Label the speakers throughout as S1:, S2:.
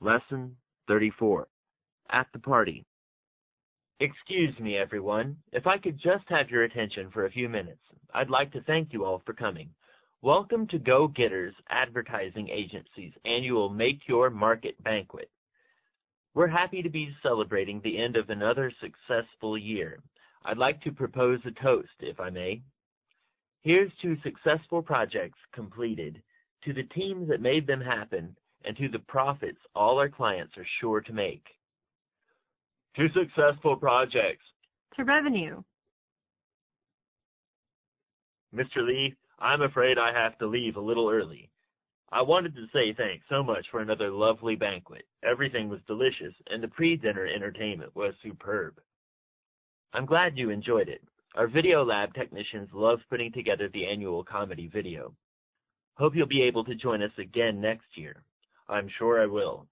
S1: Lesson 34. At the Party. Excuse me, everyone. If I could just have your attention for a few minutes, I'd like to thank you all for coming. Welcome to Go Getters Advertising Agency's annual Make Your Market Banquet. We're happy to be celebrating the end of another successful year. I'd like to propose a toast, if I may. Here's to successful projects completed, to the teams that made them happen, and to the profits all our clients are sure to make. To successful projects.
S2: To revenue.
S1: Mr. Lee, I'm afraid I have to leave a little early. I wanted to say thanks so much for another lovely banquet. Everything was delicious, and the pre-dinner entertainment was superb. I'm glad you enjoyed it. Our video lab technicians love putting together the annual comedy video. Hope you'll be able to join us again next year. I'm sure I will.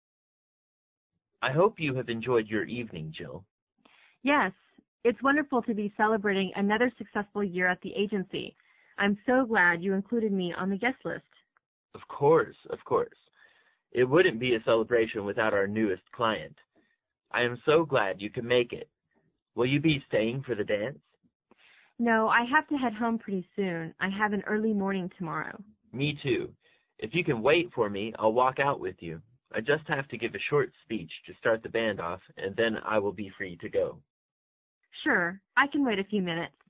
S1: I hope you have enjoyed your evening, Jill.
S2: Yes, it's wonderful to be celebrating another successful year at the agency. I'm so glad you included me on the guest list.
S1: Of course, of course. It wouldn't be a celebration without our newest client. I am so glad you could make it. Will you be staying for the dance?
S2: No, I have to head home pretty soon. I have an early morning tomorrow.
S1: Me too. If you can wait for me, I'll walk out with you. I just have to give a short speech to start the band off, and then I will be free to go.
S2: Sure, I can wait a few minutes.